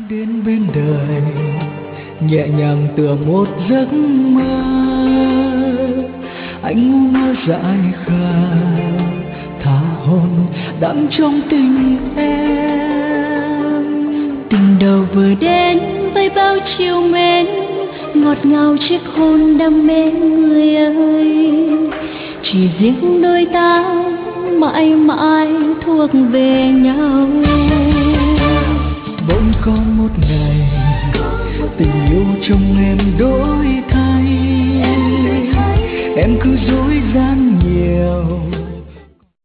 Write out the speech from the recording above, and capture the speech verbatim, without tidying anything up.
đến bên đời nhẹ nhàng tựa một giấc mơ, anh ngu ngơ dại khờ tha hồn đắm trong tình em. Tình đầu vừa đến với bao chiều mến, ngọt ngào chiếc hôn đam mê người ơi. Chỉ riêng đôi ta mãi mãi thuộc về nhau. Bỗng có một ngày tình yêu trong em đổi thay, em cứ dối